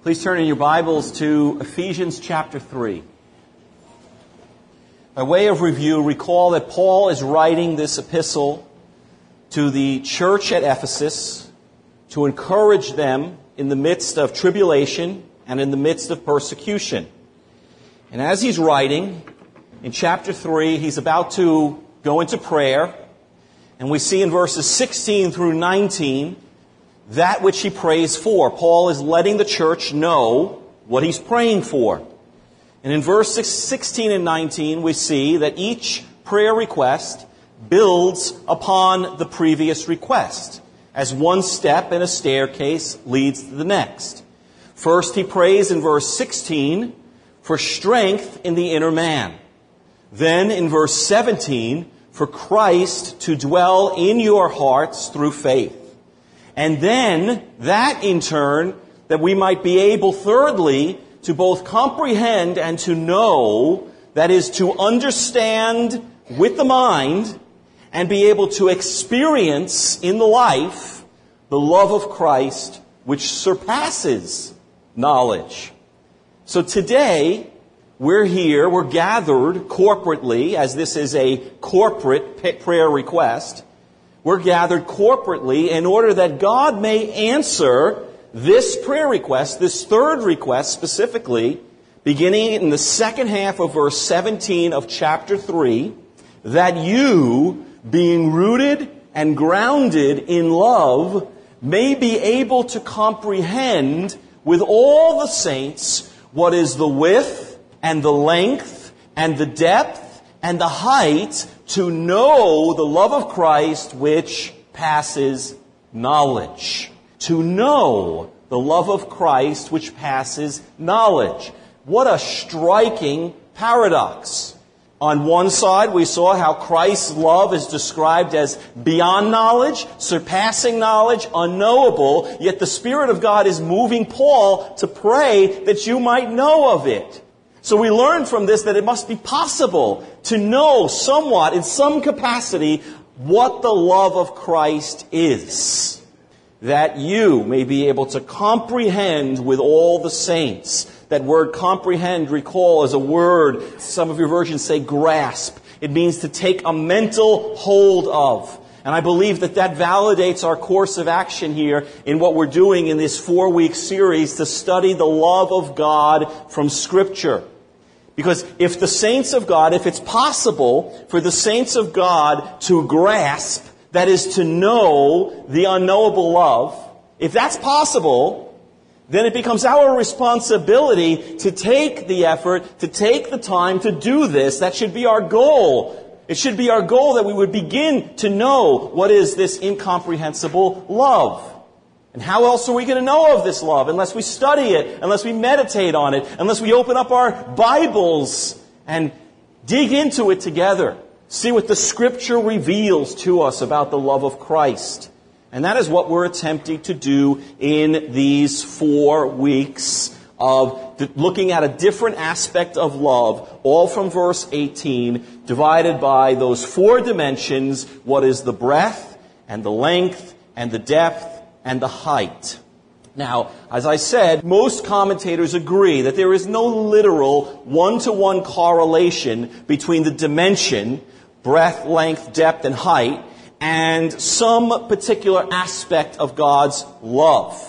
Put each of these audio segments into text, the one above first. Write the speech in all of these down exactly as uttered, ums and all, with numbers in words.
Please turn in your Bibles to Ephesians chapter three. By way of review, recall that Paul is writing this epistle to the church at Ephesus to encourage them in the midst of tribulation and in the midst of persecution. And as he's writing, in chapter three, he's about to go into prayer. And we see in verses sixteen through nineteen that which he prays for. Paul is letting the church know what he's praying for. And in verse sixteen and nineteen, we see that each prayer request builds upon the previous request, as one step in a staircase leads to the next. First, he prays in verse sixteen for strength in the inner man. Then, in verse seventeen, for Christ to dwell in your hearts through faith. And then, that in turn, that we might be able, thirdly, to both comprehend and to know, that is, to understand with the mind, and be able to experience in the life the love of Christ, which surpasses knowledge. So today, we're here, we're gathered corporately, as this is a corporate prayer request. We're gathered corporately in order that God may answer this prayer request, this third request specifically, beginning in the second half of verse seventeen of chapter three, that you, being rooted and grounded in love, may be able to comprehend with all the saints what is the width and the length and the depth and the height, to know the love of Christ which passes knowledge. To know the love of Christ which passes knowledge. What a striking paradox. On one side, we saw how Christ's love is described as beyond knowledge, surpassing knowledge, unknowable, yet the Spirit of God is moving Paul to pray that you might know of it. So we learn from this that it must be possible to know somewhat, in some capacity, what the love of Christ is. That you may be able to comprehend with all the saints. That word comprehend, recall, is a word, some of your versions say grasp. It means to take a mental hold of. And I believe that that validates our course of action here in what we're doing in this four-week series to study the love of God from Scripture. Because if the saints of God, if it's possible for the saints of God to grasp, that is to know the unknowable love, if that's possible, then it becomes our responsibility to take the effort, to take the time to do this. That should be our goal. It should be our goal that we would begin to know what is this incomprehensible love. And how else are we going to know of this love unless we study it, unless we meditate on it, unless we open up our Bibles and dig into it together? See what the Scripture reveals to us about the love of Christ. And that is what we're attempting to do in these four weeks of looking at a different aspect of love, all from verse eighteen, divided by those four dimensions: what is the breadth and the length and the depth and the height. Now, as I said, most commentators agree that there is no literal one-to-one correlation between the dimension, breadth, length, depth, and height, and some particular aspect of God's love.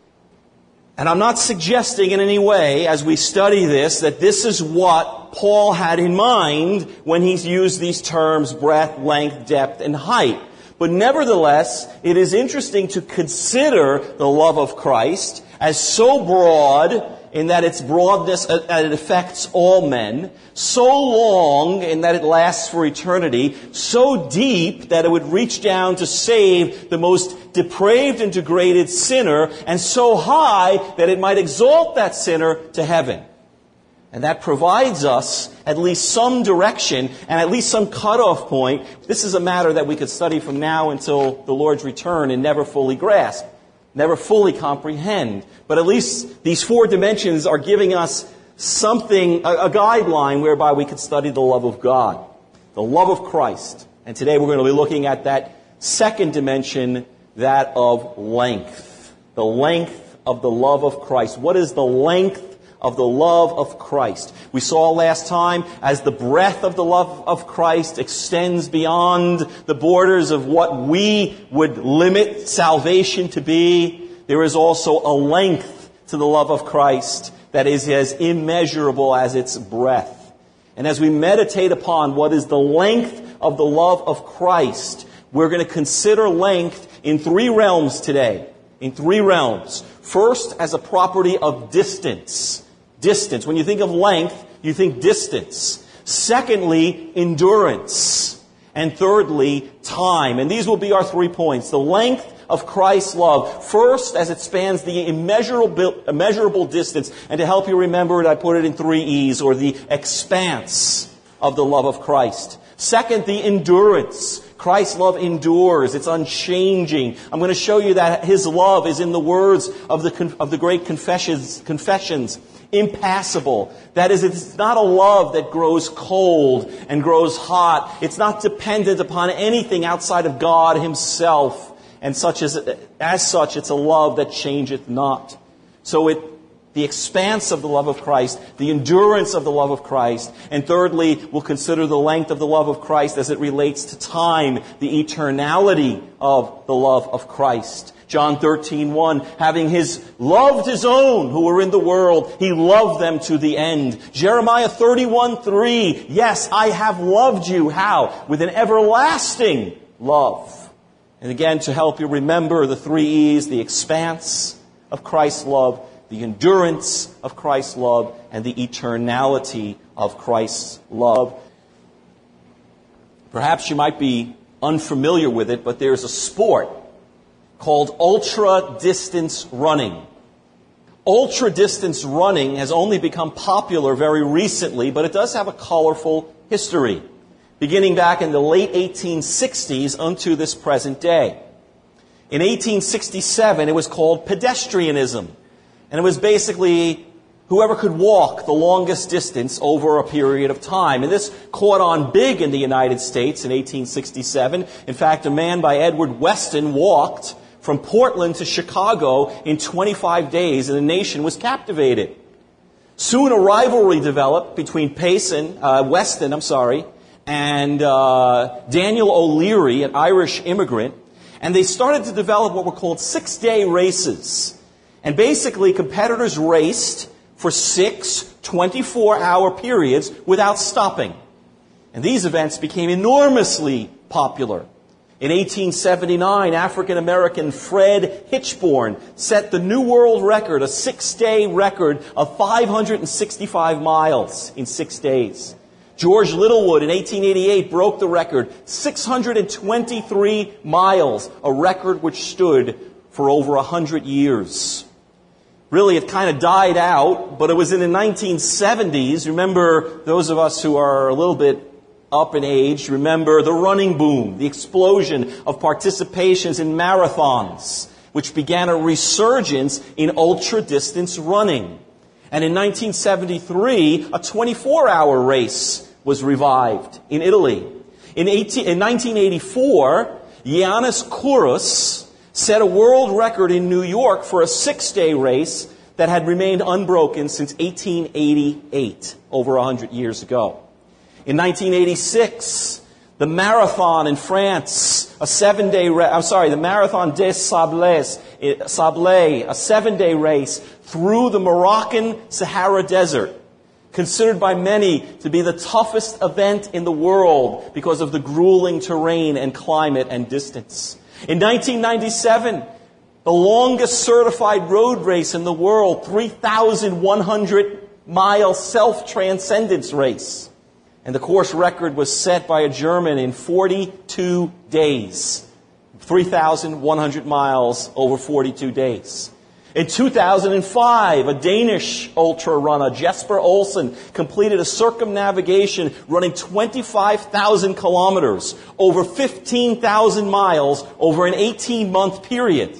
And I'm not suggesting in any way, as we study this, that this is what Paul had in mind when he's used these terms, breadth, length, depth, and height. But nevertheless, it is interesting to consider the love of Christ as so broad in that its broadness, that it affects all men, so long in that it lasts for eternity, so deep that it would reach down to save the most depraved and degraded sinner, and so high that it might exalt that sinner to heaven. And that provides us at least some direction and at least some cutoff point. This is a matter that we could study from now until the Lord's return and never fully grasp, never fully comprehend. But at least these four dimensions are giving us something, a, a guideline whereby we could study the love of God, the love of Christ. And today we're going to be looking at that second dimension, that of length, the length of the love of Christ? What is the length of the love of Christ? We saw last time, as the breadth of the love of Christ extends beyond the borders of what we would limit salvation to be, there is also a length to the love of Christ that is as immeasurable as its breadth. And as we meditate upon what is the length of the love of Christ, we're going to consider length in three realms today. In three realms. First, as a property of distance. Distance. When you think of length, you think distance. Secondly, endurance. And thirdly, time. And these will be our three points. The length of Christ's love. First, as it spans the immeasurable, immeasurable distance. And to help you remember it, I put it in three E's, or the expanse of the love of Christ. Second, the endurance. Christ's love endures. It's unchanging. I'm going to show you that His love is, in the words of the, of the great confessions, confessions, impassible. That is, it's not a love that grows cold and grows hot. It's not dependent upon anything outside of God Himself. And such as, as such, it's a love that changeth not. So it, the expanse of the love of Christ, the endurance of the love of Christ, and thirdly, we'll consider the length of the love of Christ as it relates to time, the eternality of the love of Christ. John thirteen one, having His loved His own who were in the world, He loved them to the end. Jeremiah thirty-one three, yes, I have loved you. How? With an everlasting love. And again, to help you remember the three E's, the expanse of Christ's love, the endurance of Christ's love, and the eternality of Christ's love. Perhaps you might be unfamiliar with it, but there's a sport called ultra-distance running. Ultra-distance running has only become popular very recently, but it does have a colorful history, beginning back in the late eighteen sixties unto this present day. In eighteen sixty-seven, it was called pedestrianism. And it was basically whoever could walk the longest distance over a period of time. And this caught on big in the United States in eighteen sixty-seven. In fact, a man by Edward Weston walked from Portland to Chicago in twenty-five days, and the nation was captivated. Soon a rivalry developed between Payson, uh, Weston, I'm sorry, and uh, Daniel O'Leary, an Irish immigrant, and they started to develop what were called six-day races. And basically, competitors raced for six twenty-four hour periods without stopping. And these events became enormously popular. In eighteen seventy-nine, African-American Fred Hitchborn set the new world record, a six-day record of five hundred sixty-five miles in six days. George Littlewood in eighteen eighty-eight broke the record, six hundred twenty-three miles, a record which stood for over one hundred years. Really, it kind of died out, but it was in the nineteen seventies. Remember, those of us who are a little bit up in age, remember the running boom, the explosion of participations in marathons, which began a resurgence in ultra-distance running. And in nineteen seventy-three, a twenty-four hour race was revived in Italy. In, eighteen, in nineteen eighty-four, Yiannis Kouros set a world record in New York for a six-day race that had remained unbroken since eighteen eighty-eight, over one hundred years ago. In nineteen eighty-six, the marathon in France, a seven-day race, I'm sorry, the Marathon des Sables, Sablé, a seven-day race through the Moroccan Sahara Desert, considered by many to be the toughest event in the world because of the grueling terrain and climate and distance. In nineteen ninety-seven, the longest certified road race in the world, three thousand one hundred mile self-transcendence race. And the course record was set by a German in forty-two days. three thousand one hundred miles over forty-two days. In two thousand five, a Danish ultra runner, Jesper Olsen, completed a circumnavigation running twenty-five thousand kilometers, over fifteen thousand miles, over an eighteen month period.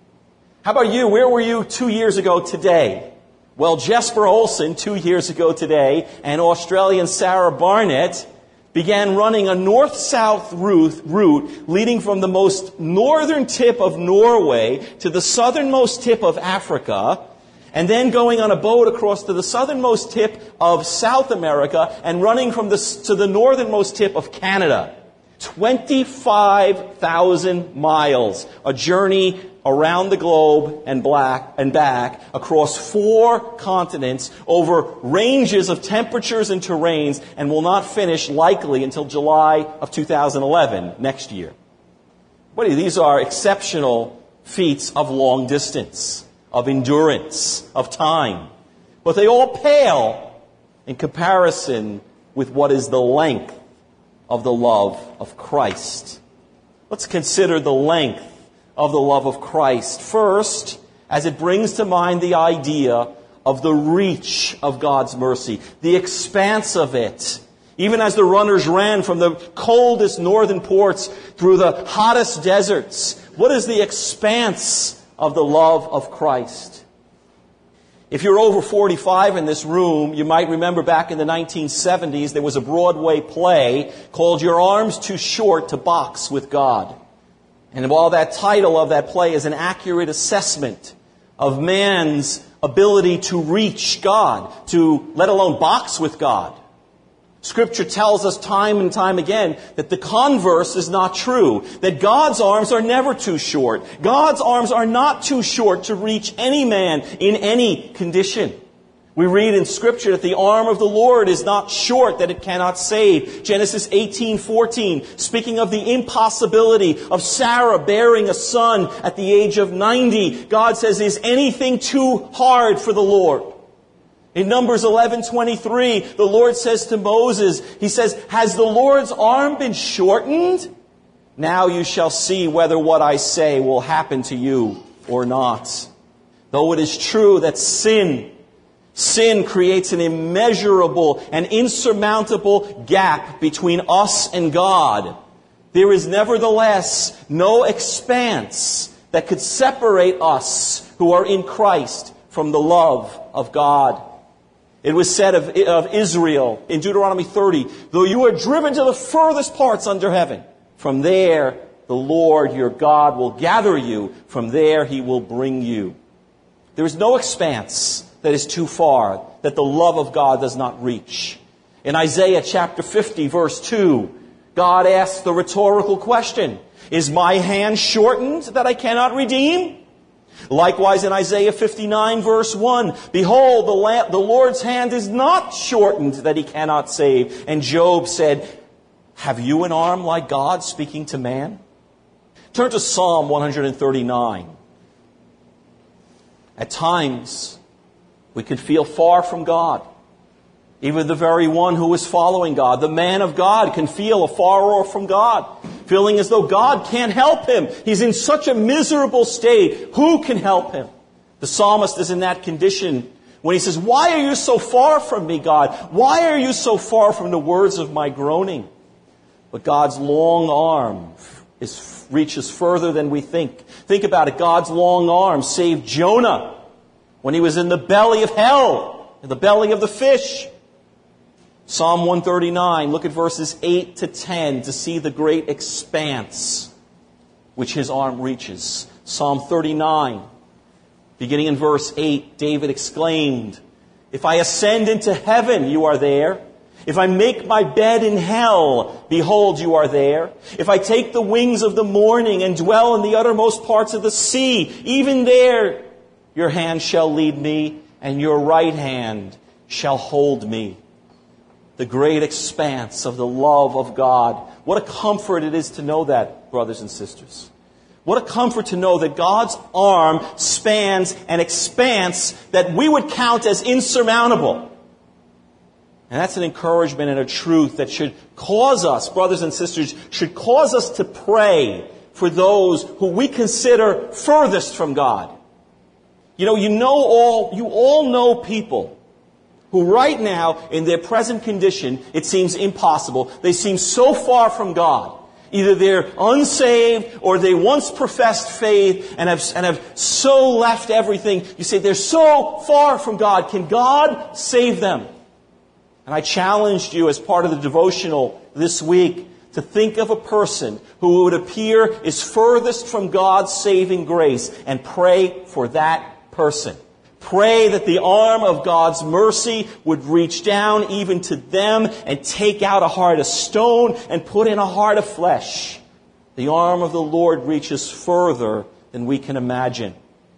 How about you? Where were you two years ago today? Well, Jesper Olsen, two years ago today, and Australian Sarah Barnett, began running a north-south route, route leading from the most northern tip of Norway to the southernmost tip of Africa, and then going on a boat across to the southernmost tip of South America and running from the, to the northernmost tip of Canada. twenty-five thousand miles, a journey around the globe and black and back across four continents over ranges of temperatures and terrains, and will not finish likely until July of two thousand eleven, next year. Buddy, these are exceptional feats of long distance, of endurance, of time. But they all pale in comparison with what is the length of the love of Christ. Let's consider the length of the love of Christ. First, as it brings to mind the idea of the reach of God's mercy, the expanse of it. Even as the runners ran from the coldest northern ports through the hottest deserts, what is the expanse of the love of Christ? If you're over forty-five in this room, you might remember back in the nineteen seventies, there was a Broadway play called Your Arms Too Short to Box with God. And while that title of that play is an accurate assessment of man's ability to reach God, to let alone box with God, Scripture tells us time and time again that the converse is not true, that God's arms are never too short. God's arms are not too short to reach any man in any condition. We read in Scripture that the arm of the Lord is not short, that it cannot save. Genesis eighteen fourteen, speaking of the impossibility of Sarah bearing a son at the age of ninety, God says, is anything too hard for the Lord? In Numbers eleven twenty-three, the Lord says to Moses, He says, has the Lord's arm been shortened? Now you shall see whether what I say will happen to you or not. Though it is true that sin Sin creates an immeasurable and insurmountable gap between us and God, there is nevertheless no expanse that could separate us who are in Christ from the love of God. It was said of, of Israel in Deuteronomy thirty, though you are driven to the furthest parts under heaven, from there the Lord your God will gather you, from there He will bring you. There is no expanse that is too far, that the love of God does not reach. In Isaiah chapter fifty, verse two, God asks the rhetorical question, is my hand shortened that I cannot redeem? Likewise in Isaiah fifty-nine, verse one, behold, the, la- the Lord's hand is not shortened that He cannot save. And Job said, have you an arm like God speaking to man? Turn to Psalm one thirty-nine. At times, we can feel far from God. Even the very one who is following God, the man of God, can feel afar off from God, feeling as though God can't help him. He's in such a miserable state. Who can help him? The psalmist is in that condition when he says, why are you so far from me, God? Why are you so far from the words of my groaning? But God's long arm is, reaches further than we think. Think about it. God's long arm saved Jonah when he was in the belly of hell, in the belly of the fish. Psalm one thirty-nine, look at verses eight to ten to see the great expanse which His arm reaches. Psalm thirty-nine, beginning in verse eight, David exclaimed, if I ascend into heaven, you are there. If I make my bed in hell, behold, you are there. If I take the wings of the morning and dwell in the uttermost parts of the sea, even there your hand shall lead me, and your right hand shall hold me. The great expanse of the love of God. What a comfort it is to know that, brothers and sisters. What a comfort to know that God's arm spans an expanse that we would count as insurmountable. And that's an encouragement and a truth that should cause us, brothers and sisters, should cause us to pray for those who we consider furthest from God. You know, you know all, you all know people who right now, in their present condition, it seems impossible. They seem so far from God. Either they're unsaved or they once professed faith and have, and have so left everything. You say they're so far from God. Can God save them? And And I challenged you as part of the devotional this week to think of a person who would appear is furthest from God's saving grace and pray for that person. Pray that the arm of God's mercy would reach down even to them and take out a heart of stone and put in a heart of flesh. The arm of the Lord reaches further than we can imagine.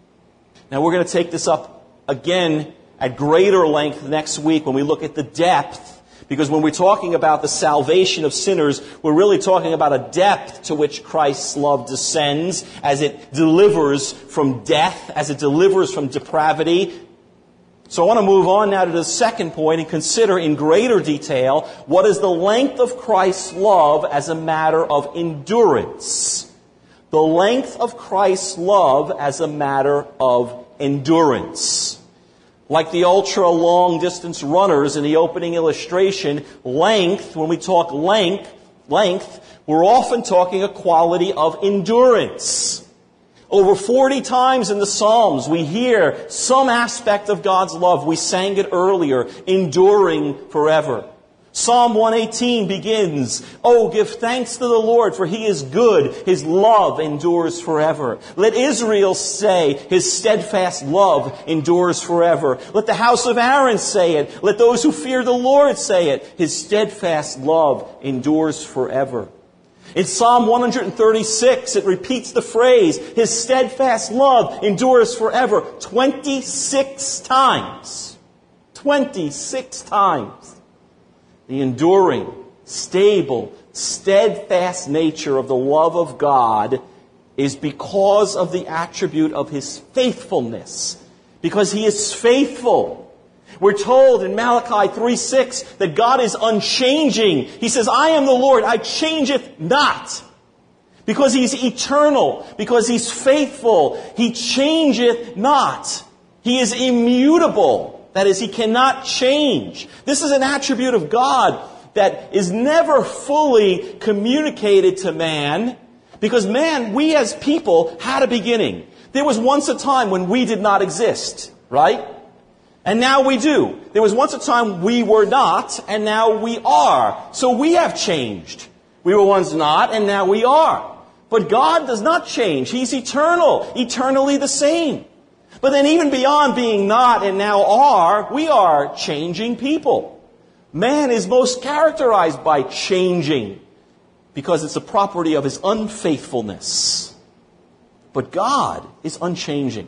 Now we're going to take this up again at greater length next week when we look at the depth. Because when we're talking about the salvation of sinners, we're really talking about a depth to which Christ's love descends as it delivers from death, as it delivers from depravity. So I want to move on now to the second point and consider in greater detail what is the length of Christ's love as a matter of endurance. The length of Christ's love as a matter of endurance. Like the ultra-long-distance runners in the opening illustration, length, when we talk length, length, we're often talking a quality of endurance. Over forty times in the Psalms, we hear some aspect of God's love. We sang it earlier, enduring forever. Psalm one eighteen begins, "Oh, give thanks to the Lord, for He is good. His love endures forever. Let Israel say, His steadfast love endures forever. Let the house of Aaron say it. Let those who fear the Lord say it. His steadfast love endures forever." In Psalm one thirty-six, it repeats the phrase, "His steadfast love endures forever," twenty-six times. twenty-six times. The enduring, stable, steadfast nature of the love of God is because of the attribute of His faithfulness. Because He is faithful. We're told in Malachi three six that God is unchanging. He says, "I am the Lord, I changeth not." Because He's eternal, because He's faithful, He changeth not. He is immutable. That is, He cannot change. This is an attribute of God that is never fully communicated to man, because man, we as people, had a beginning. There was once a time when we did not exist, right? And now we do. There was once a time we were not, and now we are. So we have changed. We were once not, and now we are. But God does not change. He's eternal, eternally the same. But then even beyond being not and now are, we are changing people. Man is most characterized by changing because it's a property of his unfaithfulness. But God is unchanging.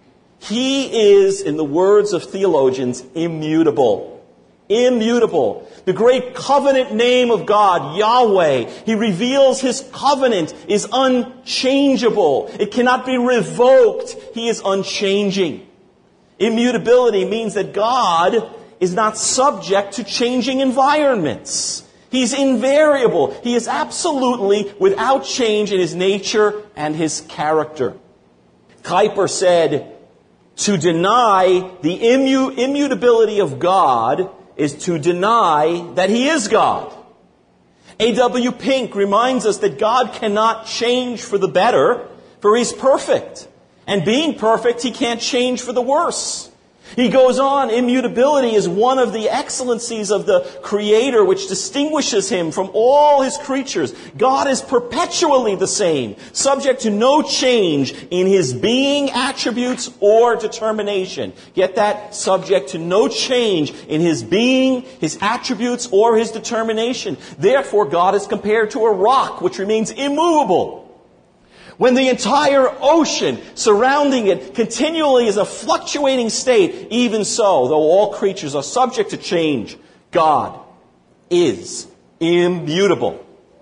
He is, in the words of theologians, immutable. Immutable. The great covenant name of God, Yahweh, He reveals His covenant is unchangeable. It cannot be revoked. He is unchanging. Immutability means that God is not subject to changing environments. He's invariable. He is absolutely without change in His nature and His character. Kuyper said, "To deny the immu- immutability of God is to deny that He is God." A W Pink reminds us that God cannot change for the better, for He's perfect. And being perfect, He can't change for the worse. He goes on, immutability is one of the excellencies of the Creator which distinguishes Him from all His creatures. God is perpetually the same, subject to no change in His being, attributes, or determination. Get that? Subject to no change in His being, His attributes, or His determination. Therefore, God is compared to a rock which remains immovable. When the entire ocean surrounding it continually is a fluctuating state, even so, though all creatures are subject to change, God is immutable.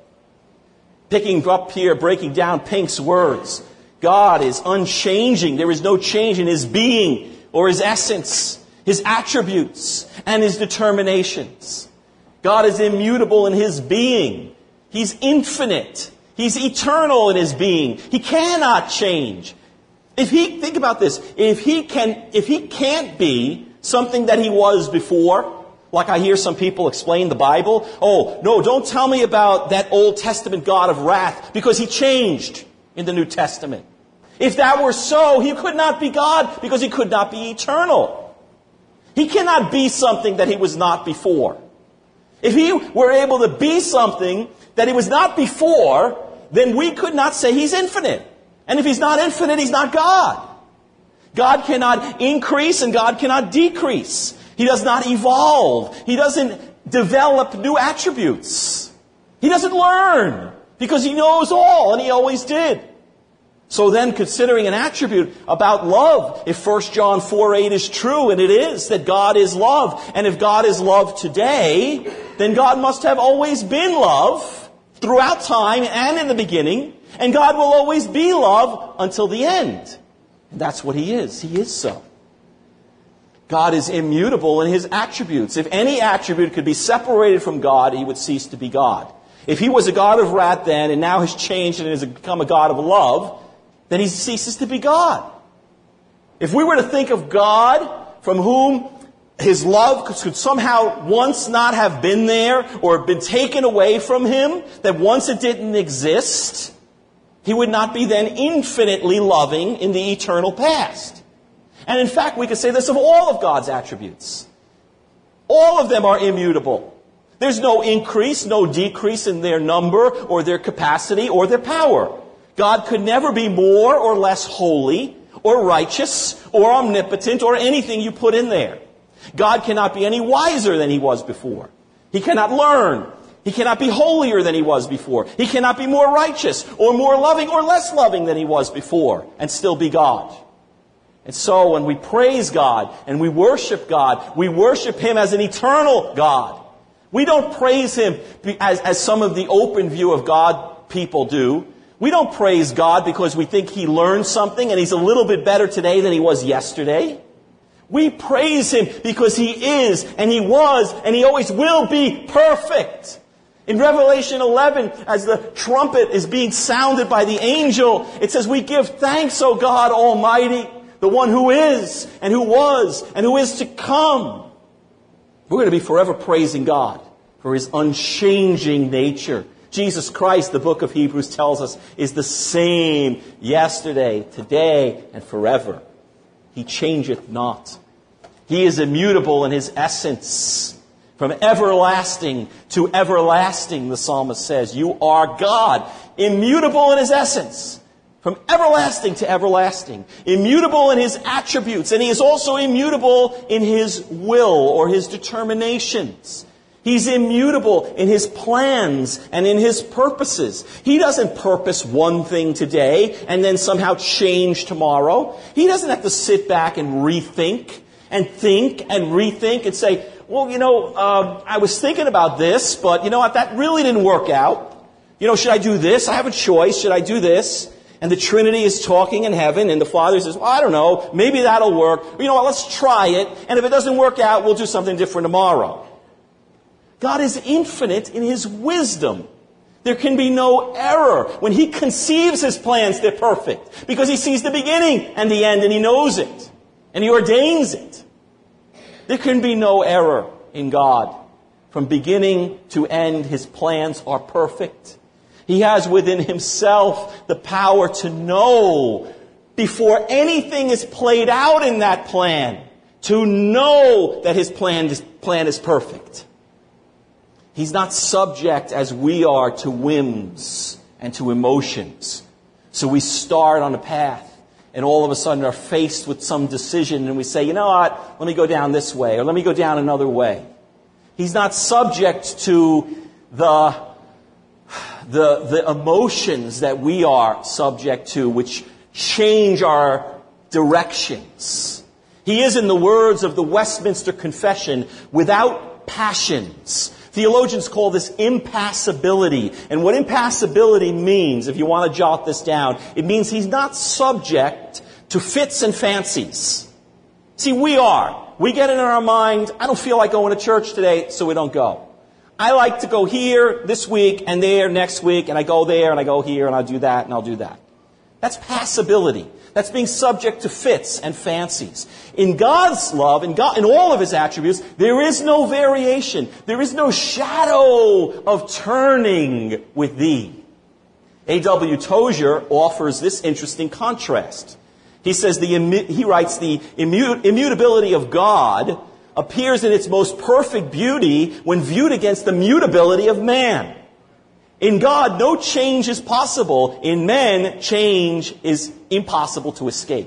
Picking up here, breaking down Pink's words, God is unchanging. There is no change in His being or His essence, His attributes, and His determinations. God is immutable in His being. He's infinite. He's eternal in His being. He cannot change. If He, think about this, if He can, if He can't be something that He was before, like I hear some people explain the Bible, oh, no, don't tell me about that Old Testament God of wrath, because He changed in the New Testament. If that were so, He could not be God, because He could not be eternal. He cannot be something that He was not before. If he were able to be something that he was not before, then we could not say he's infinite. And if he's not infinite, he's not God. God cannot increase and God cannot decrease. He does not evolve. He doesn't develop new attributes. He doesn't learn because he knows all and he always did. So then, considering an attribute about love, if First John four eight is true, and it is, that God is love, and if God is love today, then God must have always been love throughout time and in the beginning, and God will always be love until the end. And that's what he is. He is so. God is immutable in his attributes. If any attribute could be separated from God, he would cease to be God. If he was a God of wrath then, and now has changed and has become a God of love, then he ceases to be God. If we were to think of God from whom his love could somehow once not have been there or been taken away from him, that once it didn't exist, he would not be then infinitely loving in the eternal past. And in fact, we could say this of all of God's attributes. All of them are immutable. There's no increase, no decrease in their number or their capacity or their power. God could never be more or less holy or righteous or omnipotent or anything you put in there. God cannot be any wiser than he was before. He cannot learn. He cannot be holier than he was before. He cannot be more righteous or more loving or less loving than he was before and still be God. And so when we praise God and we worship God, we worship him as an eternal God. We don't praise him as, as some of the open view of God people do. We don't praise God because we think he learned something and he's a little bit better today than he was yesterday. We praise him because he is and he was and he always will be perfect. In Revelation eleven, as the trumpet is being sounded by the angel, it says, we give thanks, O God Almighty, the one who is and who was and who is to come. We're going to be forever praising God for his unchanging nature. Jesus Christ, the book of Hebrews tells us, is the same yesterday, today, and forever. He changeth not. He is immutable in his essence. From everlasting to everlasting, the psalmist says, you are God, immutable in his essence. From everlasting to everlasting, immutable in his attributes, and he is also immutable in his will or his determinations. He's immutable in his plans and in his purposes. He doesn't purpose one thing today and then somehow change tomorrow. He doesn't have to sit back and rethink and think and rethink and say, well, you know, uh, I was thinking about this, but you know what, that really didn't work out. You know, should I do this? I have a choice. Should I do this? And the Trinity is talking in heaven, and the Father says, well, I don't know, maybe that'll work. You know what, let's try it, and if it doesn't work out, we'll do something different tomorrow. God is infinite in his wisdom. There can be no error. When he conceives his plans, they're perfect. Because he sees the beginning and the end, and he knows it. And he ordains it. There can be no error in God. From beginning to end, his plans are perfect. He has within himself the power to know before anything is played out in that plan, to know that his plan is, plan is perfect. He's not subject as we are to whims and to emotions. So we start on a path and all of a sudden are faced with some decision and we say, you know what, let me go down this way or let me go down another way. He's not subject to the, the, the emotions that we are subject to, which change our directions. He is, in the words of the Westminster Confession, without passions. Theologians call this impassibility. And what impassibility means, if you want to jot this down, it means he's not subject to fits and fancies. See, we are. We get it in our mind, I don't feel like going to church today, so we don't go. I like to go here this week and there next week, and I go there and I go here and I'll do that and I'll do that. That's passibility. That's being subject to fits and fancies. In God's love, in, God, in all of his attributes, there is no variation. There is no shadow of turning with thee. A W Tozer offers this interesting contrast. He says, the, he writes, the immutability of God appears in its most perfect beauty when viewed against the mutability of man. In God, no change is possible. In men, change is impossible to escape.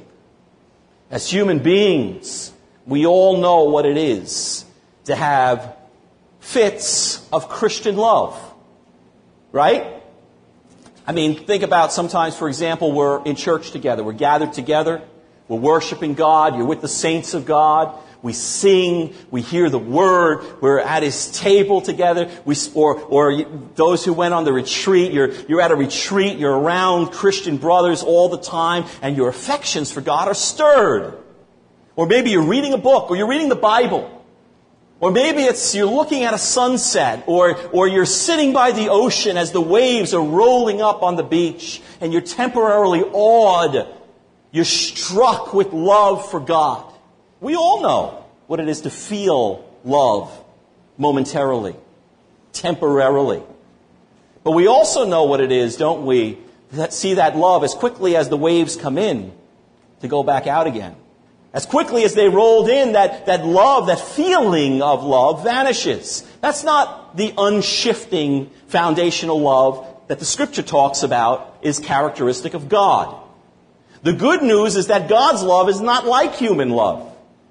As human beings, we all know what it is to have fits of Christian love. Right? I mean, think about sometimes, for example, we're in church together. We're gathered together. We're worshiping God. You're with the saints of God. We sing. We hear the Word. We're at His table together. We, or, or those who went on the retreat. You're, you're at a retreat. You're around Christian brothers all the time. And your affections for God are stirred. Or maybe you're reading a book. Or you're reading the Bible. Or maybe it's you're looking at a sunset, or, or you're sitting by the ocean as the waves are rolling up on the beach, and you're temporarily awed. You're struck with love for God. We all know what it is to feel love momentarily, temporarily. But we also know what it is, don't we, that see that love as quickly as the waves come in to go back out again. As quickly as they rolled in, that, that love, that feeling of love vanishes. That's not the unshifting foundational love that the Scripture talks about is characteristic of God. The good news is that God's love is not like human love.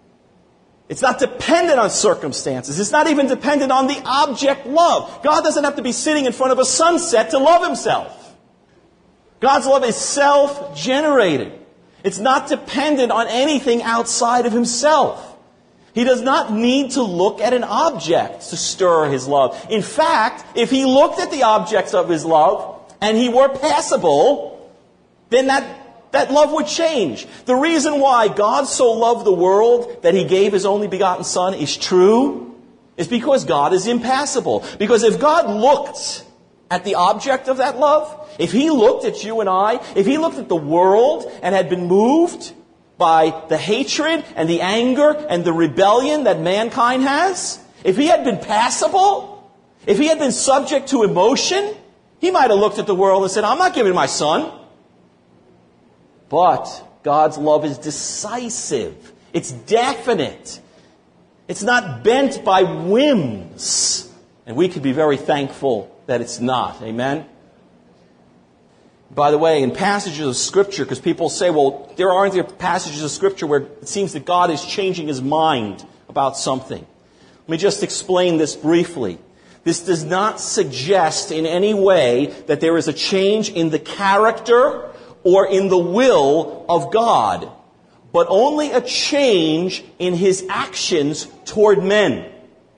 It's not dependent on circumstances. It's not even dependent on the object love. God doesn't have to be sitting in front of a sunset to love Himself. God's love is self-generated. It's not dependent on anything outside of Himself. He does not need to look at an object to stir His love. In fact, if He looked at the objects of His love and He were passable, then that, that love would change. The reason why God so loved the world that He gave His only begotten Son is true, is because God is impassible. Because if God looked at the object of that love, if He looked at you and I, if He looked at the world and had been moved by the hatred and the anger and the rebellion that mankind has, if He had been passible, if He had been subject to emotion, He might have looked at the world and said, I'm not giving my Son. But God's love is decisive. It's definite. It's not bent by whims. And we could be very thankful that it's not. Amen? By the way, in passages of Scripture, because people say, well, there aren't there passages of Scripture where it seems that God is changing His mind about something. Let me just explain this briefly. This does not suggest in any way that there is a change in the character or in the will of God, but only a change in His actions toward men.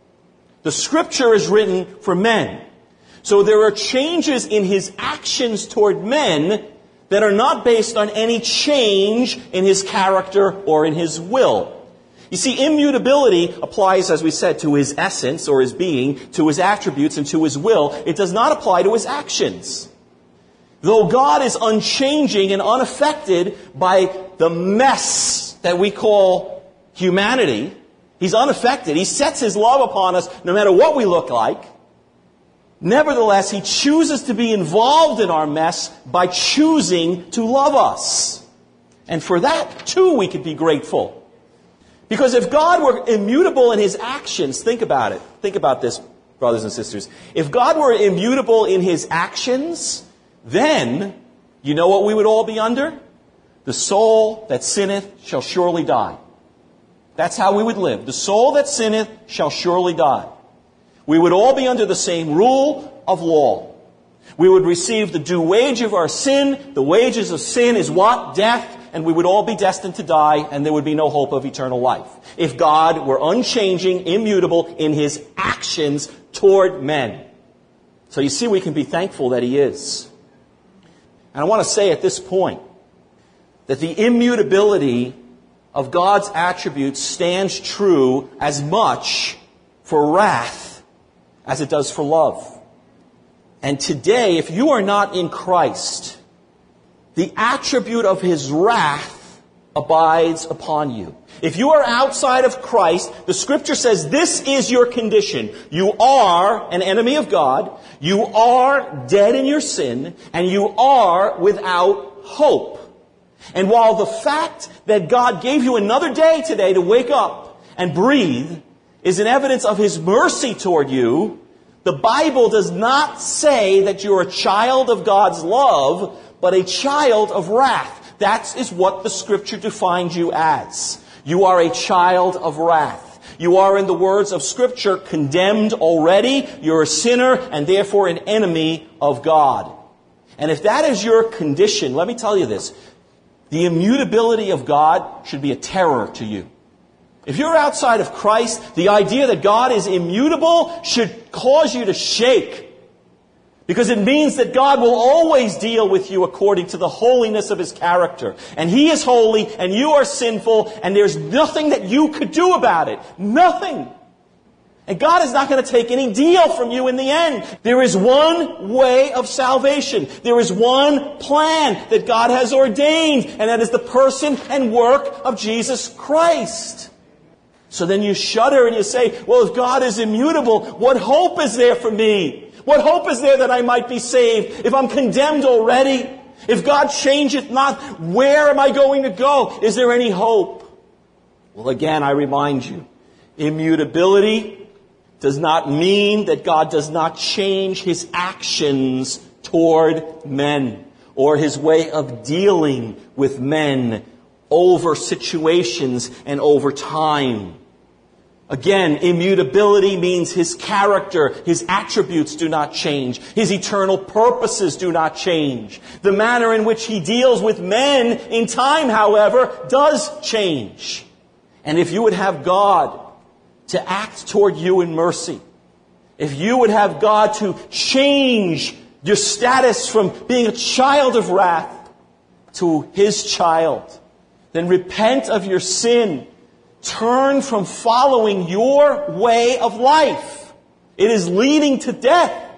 The Scripture is written for men. So there are changes in His actions toward men that are not based on any change in His character or in His will. You see, immutability applies, as we said, to His essence or His being, to His attributes and to His will. It does not apply to His actions. Though God is unchanging and unaffected by the mess that we call humanity, He's unaffected. He sets His love upon us no matter what we look like. Nevertheless, He chooses to be involved in our mess by choosing to love us. And for that, too, we could be grateful. Because if God were immutable in His actions, think about it. Think about this, brothers and sisters. If God were immutable in His actions, then, you know what we would all be under? The soul that sinneth shall surely die. That's how we would live. The soul that sinneth shall surely die. We would all be under the same rule of law. We would receive the due wage of our sin. The wages of sin is what? Death. And we would all be destined to die, and there would be no hope of eternal life. If God were unchanging, immutable in His actions toward men. So you see, we can be thankful that He is. And I want to say at this point that the immutability of God's attributes stands true as much for wrath as it does for love. And today, if you are not in Christ, the attribute of His wrath abides upon you. If you are outside of Christ, the Scripture says this is your condition. You are an enemy of God, you are dead in your sin, and you are without hope. And while the fact that God gave you another day today to wake up and breathe is an evidence of His mercy toward you, the Bible does not say that you're a child of God's love, but a child of wrath. That is what the Scripture defines you as. You are a child of wrath. You are, in the words of Scripture, condemned already. You're a sinner and therefore an enemy of God. And if that is your condition, let me tell you this. The immutability of God should be a terror to you. If you're outside of Christ, the idea that God is immutable should cause you to shake. Because it means that God will always deal with you according to the holiness of His character. And He is holy, and you are sinful, and there's nothing that you could do about it. Nothing. And God is not going to take any deal from you in the end. There is one way of salvation. There is one plan that God has ordained, and that is the person and work of Jesus Christ. So then you shudder and you say, well, if God is immutable, what hope is there for me? What hope is there that I might be saved if I'm condemned already? If God changeth not, where am I going to go? Is there any hope? Well, again, I remind you, immutability does not mean that God does not change His actions toward men or His way of dealing with men over situations and over time. Again, immutability means His character, His attributes do not change. His eternal purposes do not change. The manner in which He deals with men in time, however, does change. And if you would have God to act toward you in mercy, if you would have God to change your status from being a child of wrath to His child, then repent of your sin. Turn from following your way of life. It is leading to death.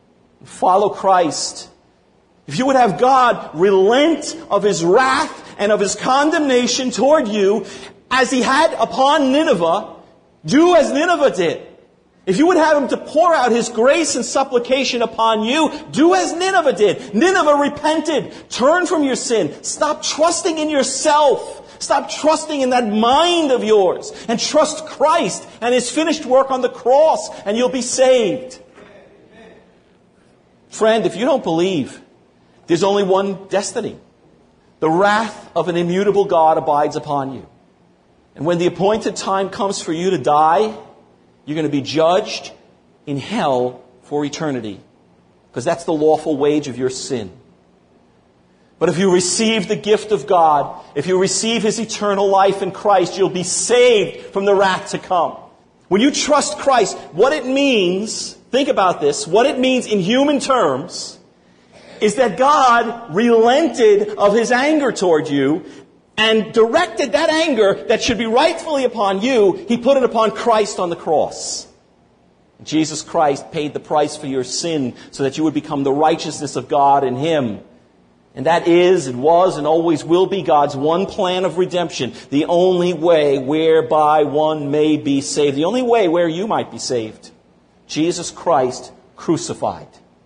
Follow Christ. If you would have God relent of His wrath and of His condemnation toward you, as He had upon Nineveh, do as Nineveh did. If you would have Him to pour out His grace and supplication upon you, do as Nineveh did. Nineveh repented. Turn from your sin. Stop trusting in yourself. Stop trusting in that mind of yours and trust Christ and His finished work on the cross, and you'll be saved. Friend, if you don't believe, there's only one destiny. The wrath of an immutable God abides upon you. And when the appointed time comes for you to die, you're going to be judged in hell for eternity, because that's the lawful wage of your sin. But if you receive the gift of God, if you receive His eternal life in Christ, you'll be saved from the wrath to come. When you trust Christ, what it means, think about this, what it means in human terms is that God relented of His anger toward you and directed that anger that should be rightfully upon you, He put it upon Christ on the cross. Jesus Christ paid the price for your sin so that you would become the righteousness of God in Him. And that is, and was, and always will be God's one plan of redemption. The only way whereby one may be saved. The only way where you might be saved. Jesus Christ crucified.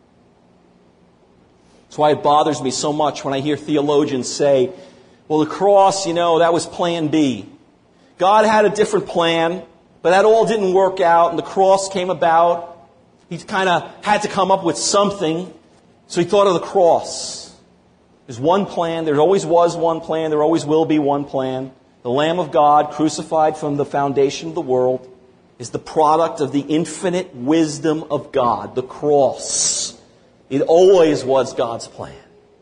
That's why it bothers me so much when I hear theologians say, well, the cross, you know, that was plan B. God had a different plan, but that all didn't work out, and the cross came about. He kind of had to come up with something, so He thought of the cross. There's one plan. There always was one plan. There always will be one plan. The Lamb of God, crucified from the foundation of the world, is the product of the infinite wisdom of God, the cross. It always was God's plan.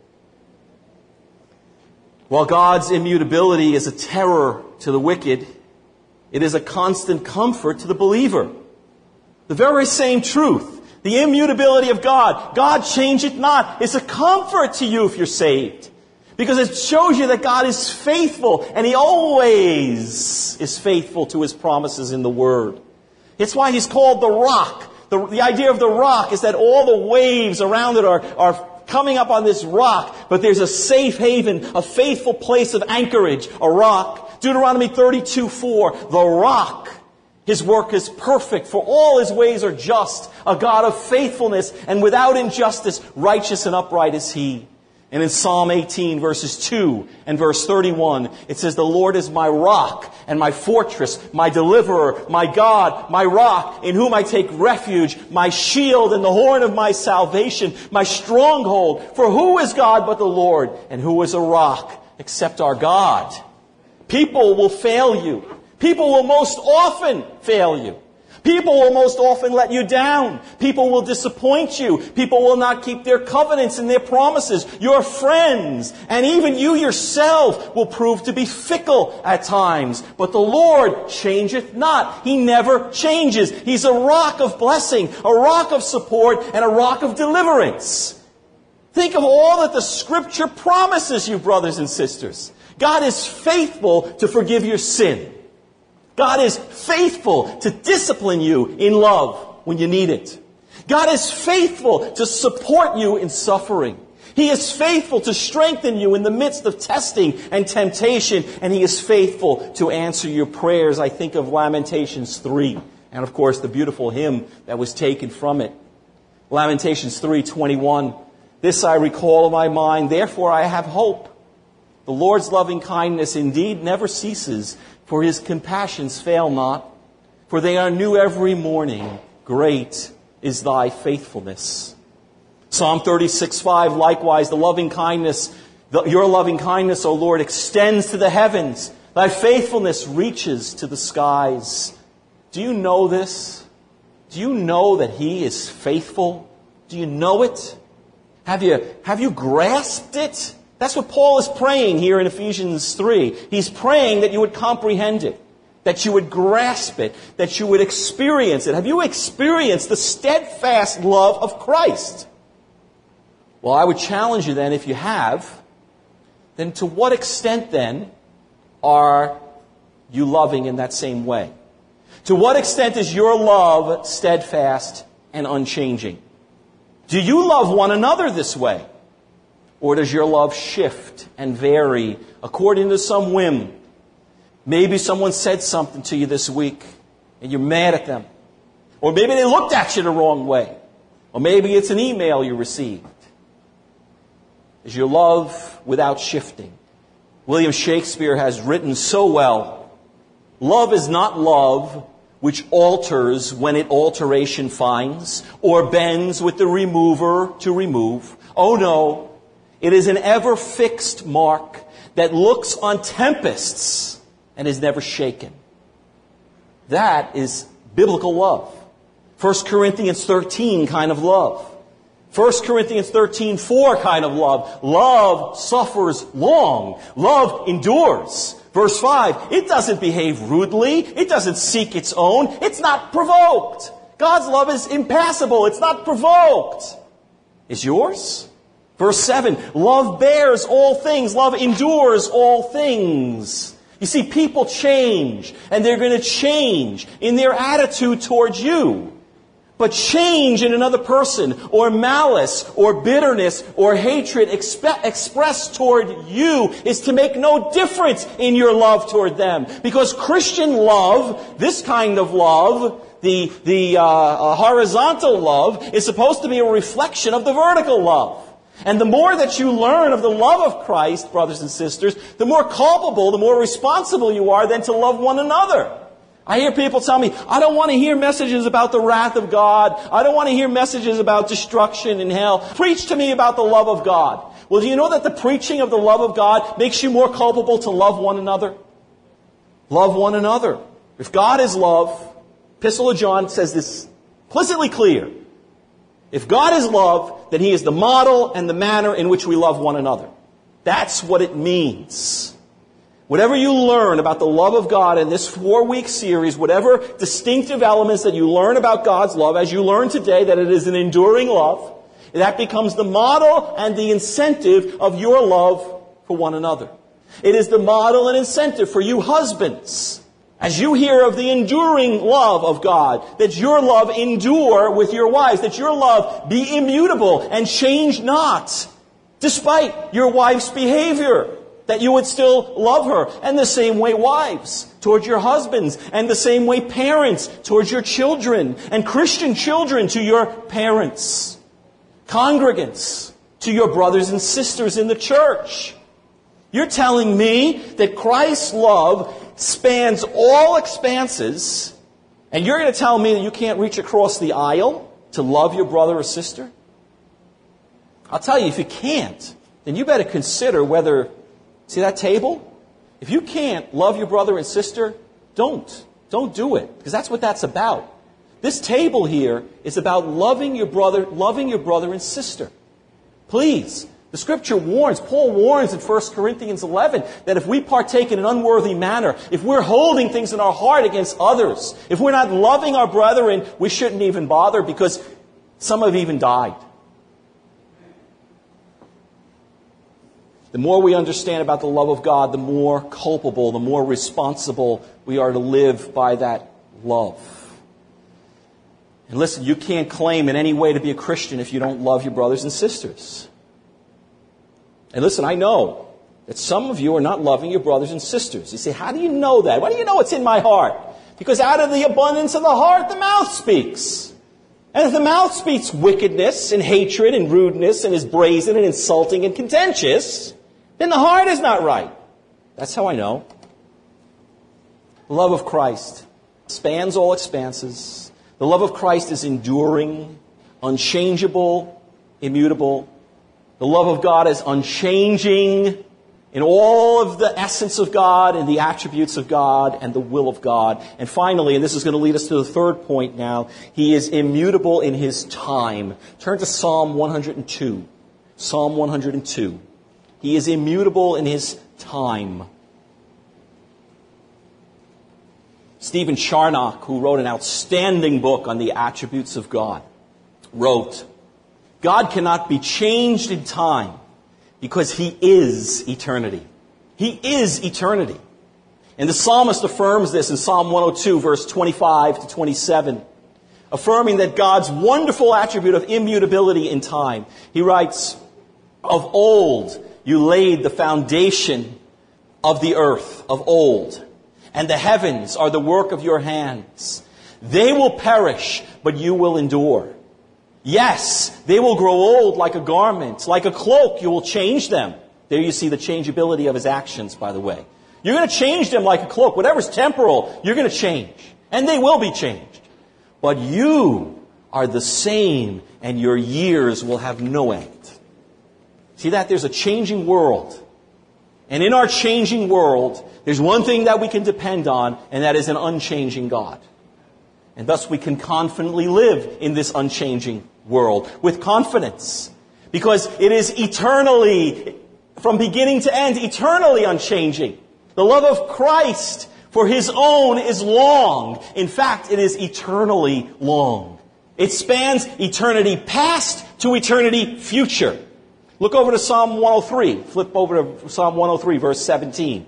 While God's immutability is a terror to the wicked, it is a constant comfort to the believer. The very same truth. The immutability of God. God changeth not. It's a comfort to you if you're saved. Because it shows you that God is faithful. And He always is faithful to His promises in the Word. It's why He's called the rock. The, the idea of the rock is that all the waves around it are, are coming up on this rock. But there's a safe haven, a faithful place of anchorage, a rock. Deuteronomy thirty-two four, the rock. His work is perfect, for all His ways are just, a God of faithfulness, and without injustice, righteous and upright is He. And in Psalm eighteen, verses two and verse thirty-one, it says, the Lord is my rock and my fortress, my deliverer, my God, my rock, in whom I take refuge, my shield and the horn of my salvation, my stronghold. For who is God but the Lord? And who is a rock except our God? People will fail you. People will most often fail you. People will most often let you down. People will disappoint you. People will not keep their covenants and their promises. Your friends and even you yourself will prove to be fickle at times. But the Lord changeth not. He never changes. He's a rock of blessing, a rock of support, and a rock of deliverance. Think of all that the Scripture promises you, brothers and sisters. God is faithful to forgive your sin. God is faithful to discipline you in love when you need it. God is faithful to support you in suffering. He is faithful to strengthen you in the midst of testing and temptation. And He is faithful to answer your prayers. I think of Lamentations three. And of course, the beautiful hymn that was taken from it. Lamentations three twenty-one. This I recall in my mind, therefore I have hope. The Lord's loving kindness indeed never ceases, for His compassions fail not, for they are new every morning. Great is thy faithfulness. Psalm thirty-six five, likewise, the loving kindness, the, your loving kindness, O Lord, extends to the heavens. Thy faithfulness reaches to the skies. Do you know this? Do you know that He is faithful? Do you know it? Have you, have you grasped it? That's what Paul is praying here in Ephesians three. He's praying that you would comprehend it, that you would grasp it, that you would experience it. Have you experienced the steadfast love of Christ? Well, I would challenge you then, if you have, then to what extent then are you loving in that same way? To what extent is your love steadfast and unchanging? Do you love one another this way? Or does your love shift and vary according to some whim? Maybe someone said something to you this week and you're mad at them. Or maybe they looked at you the wrong way. Or maybe it's an email you received. Is your love without shifting? William Shakespeare has written so well, love is not love which alters when it alteration finds, or bends with the remover to remove. Oh no. It is an ever-fixed mark that looks on tempests and is never shaken. That is biblical love. First Corinthians thirteen kind of love. First Corinthians thirteen four kind of love. Love suffers long. Love endures. Verse five, it doesn't behave rudely. It doesn't seek its own. It's not provoked. God's love is impassible. It's not provoked. Is yours? Verse seven, love bears all things. Love endures all things. You see, people change, and they're going to change in their attitude towards you. But change in another person, or malice, or bitterness, or hatred expe- expressed toward you is to make no difference in your love toward them. Because Christian love, this kind of love, the, the uh, uh, horizontal love, is supposed to be a reflection of the vertical love. And the more that you learn of the love of Christ, brothers and sisters, the more culpable, the more responsible you are then to love one another. I hear people tell me, I don't want to hear messages about the wrath of God. I don't want to hear messages about destruction and hell. Preach to me about the love of God. Well, do you know that the preaching of the love of God makes you more culpable to love one another? Love one another. If God is love, Epistle of John says this implicitly clear. If God is love, then He is the model and the manner in which we love one another. That's what it means. Whatever you learn about the love of God in this four-week series, whatever distinctive elements that you learn about God's love, as you learn today that it is an enduring love, that becomes the model and the incentive of your love for one another. It is the model and incentive for you husbands. As you hear of the enduring love of God, that your love endure with your wives, that your love be immutable and change not, despite your wife's behavior, that you would still love her. And the same way wives towards your husbands, and the same way parents towards your children, and Christian children to your parents. Congregants to your brothers and sisters in the church. You're telling me that Christ's love spans all expanses, and you're going to tell me that you can't reach across the aisle to love your brother or sister? I'll tell you, if you can't, then you better consider whether, see that table? If you can't love your brother and sister, don't. Don't do it, because that's what that's about. This table here is about loving your brother, loving your brother and sister. Please. The Scripture warns, Paul warns in First Corinthians eleven, that if we partake in an unworthy manner, if we're holding things in our heart against others, if we're not loving our brethren, we shouldn't even bother, because some have even died. The more we understand about the love of God, the more culpable, the more responsible we are to live by that love. And listen, you can't claim in any way to be a Christian if you don't love your brothers and sisters. And listen, I know that some of you are not loving your brothers and sisters. You say, how do you know that? Why do you know it's in my heart? Because out of the abundance of the heart, the mouth speaks. And if the mouth speaks wickedness and hatred and rudeness and is brazen and insulting and contentious, then the heart is not right. That's how I know. The love of Christ spans all expanses. The love of Christ is enduring, unchangeable, immutable. The love of God is unchanging in all of the essence of God and the attributes of God and the will of God. And finally, and this is going to lead us to the third point now, He is immutable in His time. Turn to Psalm one hundred two. Psalm one hundred two. He is immutable in His time. Stephen Charnock, who wrote an outstanding book on the attributes of God, wrote, God cannot be changed in time because He is eternity. He is eternity. And the psalmist affirms this in Psalm one oh two, verse twenty-five to twenty-seven, affirming that God's wonderful attribute of immutability in time. He writes, of old you laid the foundation of the earth, of old, and the heavens are the work of your hands. They will perish, but you will endure. Yes, they will grow old like a garment. Like a cloak, you will change them. There you see the changeability of His actions, by the way. You're going to change them like a cloak. Whatever's temporal, you're going to change. And they will be changed. But you are the same, and your years will have no end. See that? There's a changing world. And in our changing world, there's one thing that we can depend on, and that is an unchanging God. And thus we can confidently live in this unchanging world with confidence. Because it is eternally, from beginning to end, eternally unchanging. The love of Christ for His own is long. In fact, it is eternally long. It spans eternity past to eternity future. Look over to Psalm one oh three. Flip over to Psalm one oh three, verse seventeen.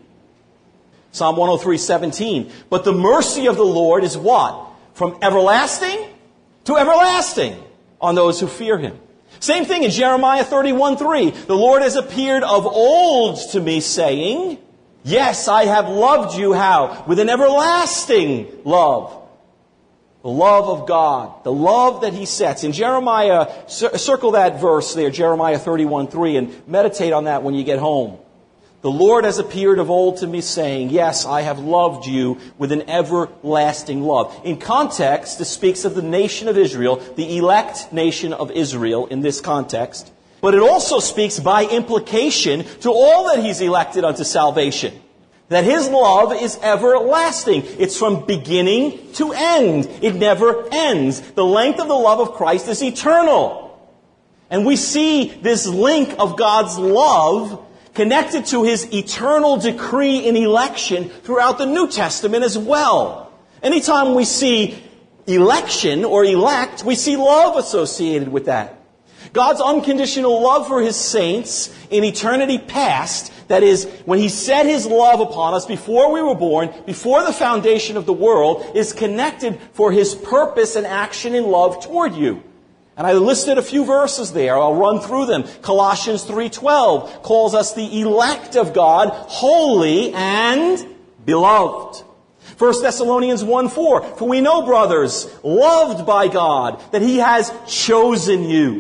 Psalm one oh three, seventeen. But the mercy of the Lord is what? From everlasting to everlasting on those who fear Him. Same thing in Jeremiah thirty-one, three. The Lord has appeared of old to me, saying, yes, I have loved you, how? With an everlasting love. The love of God. The love that He sets. In Jeremiah, circle that verse there, Jeremiah thirty-one, three, and meditate on that when you get home. The Lord has appeared of old to me, saying, yes, I have loved you with an everlasting love. In context, this speaks of the nation of Israel, the elect nation of Israel in this context. But it also speaks by implication to all that He's elected unto salvation. That His love is everlasting. It's from beginning to end. It never ends. The length of the love of Christ is eternal. And we see this link of God's love connected to His eternal decree in election throughout the New Testament as well. Anytime we see election or elect, we see love associated with that. God's unconditional love for His saints in eternity past, that is, when He set His love upon us before we were born, before the foundation of the world, is connected for His purpose and action in love toward you. And I listed a few verses there. I'll run through them. Colossians three twelve calls us the elect of God, holy and beloved. First Thessalonians one four, for we know, brothers, loved by God, that He has chosen you.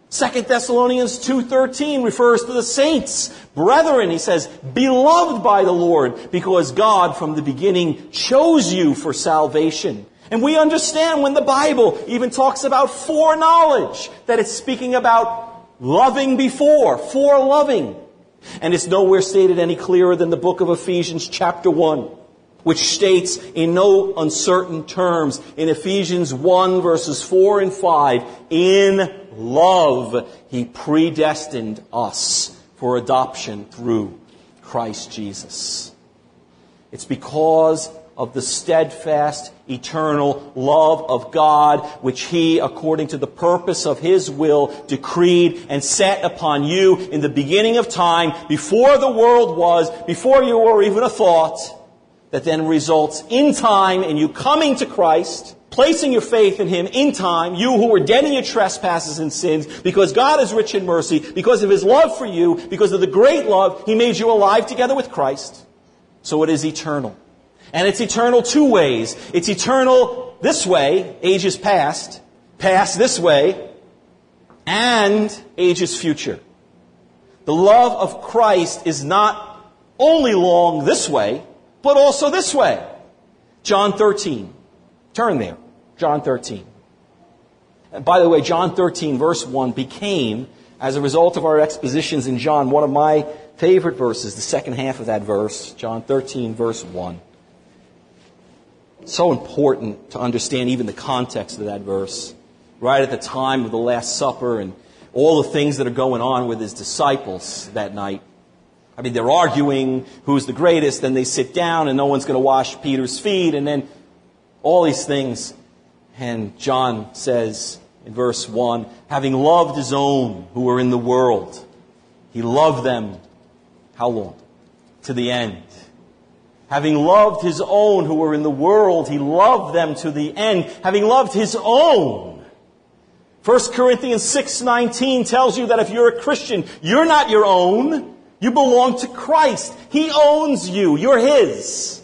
Second Thessalonians two thirteen refers to the saints. Brethren, he says, beloved by the Lord, because God from the beginning chose you for salvation. And we understand when the Bible even talks about foreknowledge, that it's speaking about loving before, foreloving. And it's nowhere stated any clearer than the book of Ephesians chapter one, which states in no uncertain terms in Ephesians one verses four and five, in love he predestined us for adoption through Christ Jesus. It's because of the steadfast, eternal love of God, which he, according to the purpose of his will, decreed and set upon you in the beginning of time, before the world was, before you were even a thought, that then results in time in you coming to Christ, placing your faith in him in time, you who were dead in your trespasses and sins, because God is rich in mercy, because of his love for you, because of the great love, he made you alive together with Christ. So it is eternal. And it's eternal two ways. It's eternal this way, ages past, past this way, and ages future. The love of Christ is not only long this way, but also this way. John thirteen. Turn there. John thirteen. And by the way, John thirteen verse one became, as a result of our expositions in John, one of my favorite verses, the second half of that verse, John thirteen verse one. So important to understand even the context of that verse. Right at the time of the Last Supper and all the things that are going on with his disciples that night. I mean, they're arguing who's the greatest, then they sit down and no one's going to wash Peter's feet, and then all these things. And John says in verse one, having loved his own who were in the world, he loved them, how long? To the end. Having loved his own who were in the world, he loved them to the end. Having loved his own. First Corinthians six nineteen tells you that if you're a Christian, you're not your own. You belong to Christ. He owns you. You're his.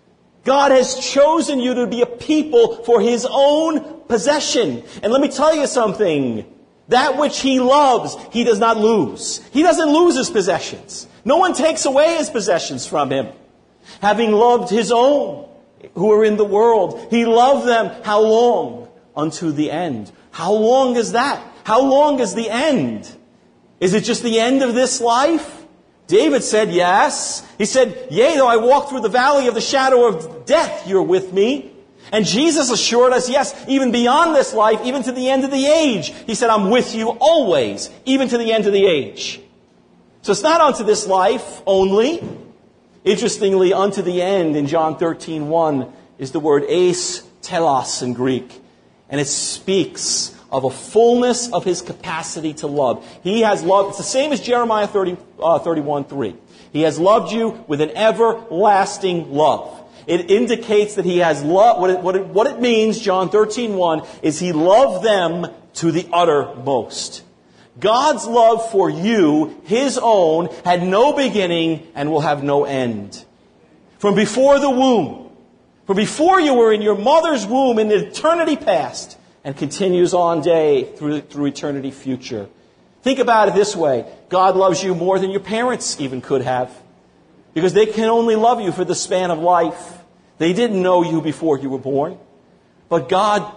God has chosen you to be a people for his own possession. And let me tell you something. That which he loves, he does not lose. He doesn't lose his possessions. No one takes away his possessions from him. Having loved his own who are in the world, he loved them how long? Unto the end. How long is that? How long is the end? Is it just the end of this life? David said yes. He said, yea, though I walk through the valley of the shadow of death, you're with me. And Jesus assured us, yes, even beyond this life, even to the end of the age. He said, I'm with you always, even to the end of the age. So it's not unto this life only. Interestingly, unto the end in John thirteen one is the word eis telos in Greek. And it speaks of a fullness of his capacity to love. He has loved, it's the same as Jeremiah thirty, uh, thirty-one three. He has loved you with an everlasting love. It indicates that he has loved, what it, what it, what it means, John thirteen one, is he loved them to the uttermost. God's love for you, his own, had no beginning and will have no end. From before the womb, from before you were in your mother's womb in eternity past, and continues on day through, through eternity future. Think about it this way. God loves you more than your parents even could have. Because they can only love you for the span of life. They didn't know you before you were born. But God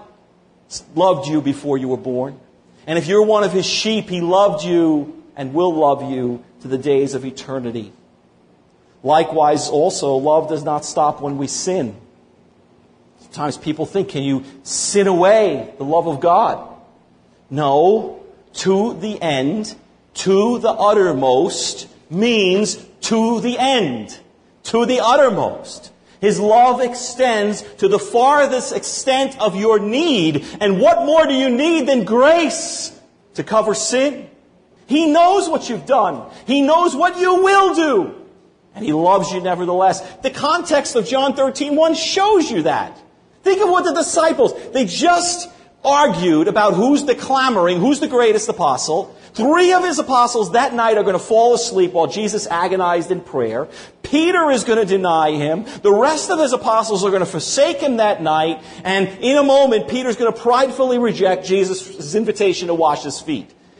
loved you before you were born. And if you're one of his sheep, he loved you and will love you to the days of eternity. Likewise, also, love does not stop when we sin. Sometimes people think, can you sin away the love of God? No. To the end, to the uttermost, means to the end. To the uttermost. His love extends to the farthest extent of your need. And what more do you need than grace to cover sin? He knows what you've done. He knows what you will do. And he loves you nevertheless. The context of John thirteen one shows you that. Think of what the disciples, they just argued about who's the clamoring, who's the greatest apostle. Three of his apostles that night are going to fall asleep while Jesus agonized in prayer. Peter is going to deny him. The rest of his apostles are going to forsake him that night. And in a moment, Peter's going to pridefully reject Jesus' invitation to wash his feet.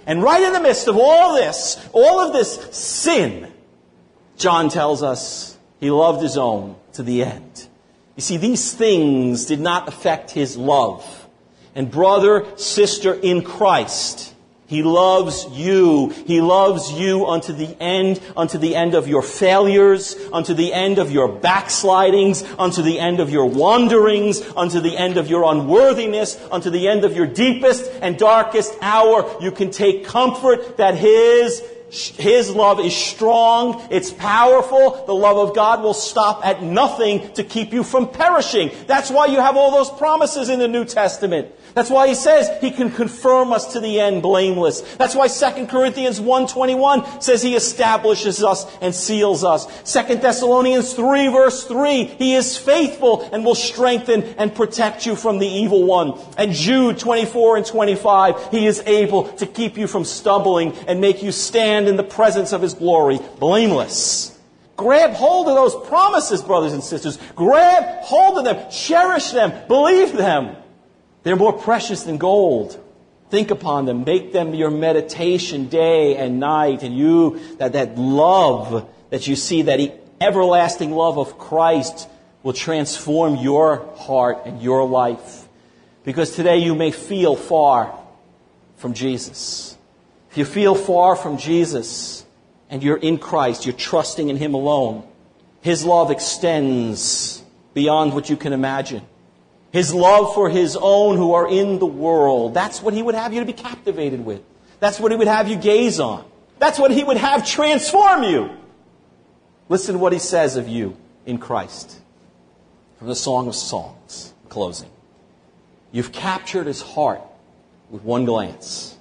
And right in the midst of all this, all of this sin, John tells us he loved his own to the end. You see, these things did not affect his love. And brother, sister in Christ, he loves you. He loves you unto the end, unto the end of your failures, unto the end of your backslidings, unto the end of your wanderings, unto the end of your unworthiness, unto the end of your deepest and darkest hour. You can take comfort that His His love is strong, it's powerful. The love of God will stop at nothing to keep you from perishing. That's why you have all those promises in the New Testament. That's why He says He can confirm us to the end blameless. That's why Second Corinthians one twenty-one says He establishes us and seals us. Second Thessalonians three verse three, He is faithful and will strengthen and protect you from the evil one. And Jude twenty-four and twenty-five, He is able to keep you from stumbling and make you stand in the presence of His glory blameless. Grab hold of those promises, brothers and sisters. Grab hold of them. Cherish them. Believe them. They're more precious than gold. Think upon them. Make them your meditation day and night. And you, that, that love that you see, that everlasting love of Christ will transform your heart and your life. Because today you may feel far from Jesus. If you feel far from Jesus and you're in Christ, you're trusting in Him alone, His love extends beyond what you can imagine. His love for His own who are in the world. That's what He would have you to be captivated with. That's what He would have you gaze on. That's what He would have transform you. Listen to what He says of you in Christ. From the Song of Songs, closing. You've captured His heart with one glance.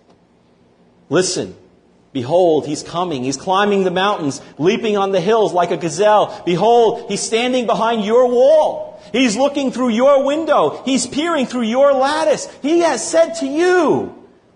Listen. Behold, He's coming. He's climbing the mountains, leaping on the hills like a gazelle. Behold, He's standing behind your wall. He's looking through your window. He's peering through your lattice. He has said to you,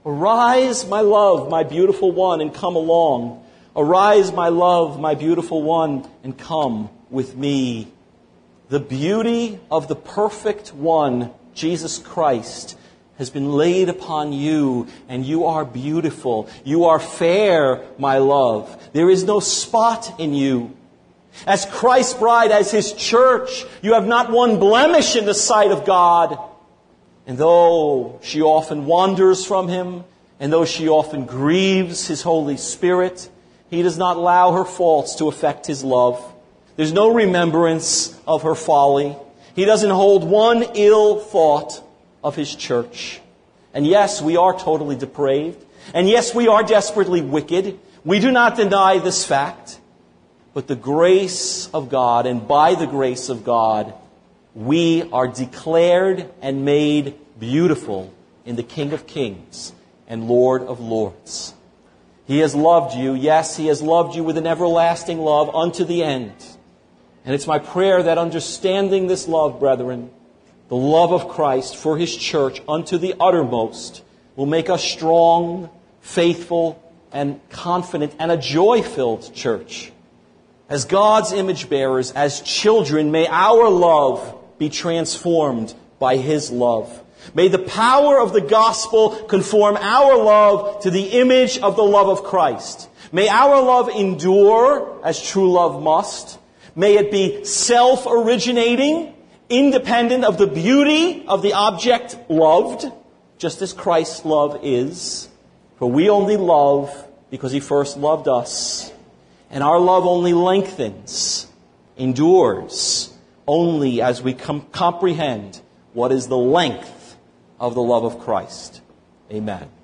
arise, my love, my beautiful one, and come along. Arise, my love, my beautiful one, and come with me. The beauty of the perfect one, Jesus Christ, has been laid upon you, and you are beautiful. You are fair, my love. There is no spot in you. As Christ's bride, as His church, you have not one blemish in the sight of God. And though she often wanders from Him, and though she often grieves His Holy Spirit, He does not allow her faults to affect His love. There's no remembrance of her folly. He doesn't hold one ill thought of His church. And yes, we are totally depraved. And yes, we are desperately wicked. We do not deny this fact. But the grace of God, and by the grace of God, we are declared and made beautiful in the King of Kings and Lord of Lords. He has loved you. Yes, He has loved you with an everlasting love unto the end. And it's my prayer that understanding this love, brethren, the love of Christ for His church unto the uttermost, will make us strong, faithful, and confident, and a joy-filled church. As God's image bearers, as children, may our love be transformed by His love. May the power of the gospel conform our love to the image of the love of Christ. May our love endure as true love must. May it be self-originating, independent of the beauty of the object loved, just as Christ's love is. For we only love because He first loved us. And our love only lengthens, endures, only as we com- comprehend what is the length of the love of Christ. Amen.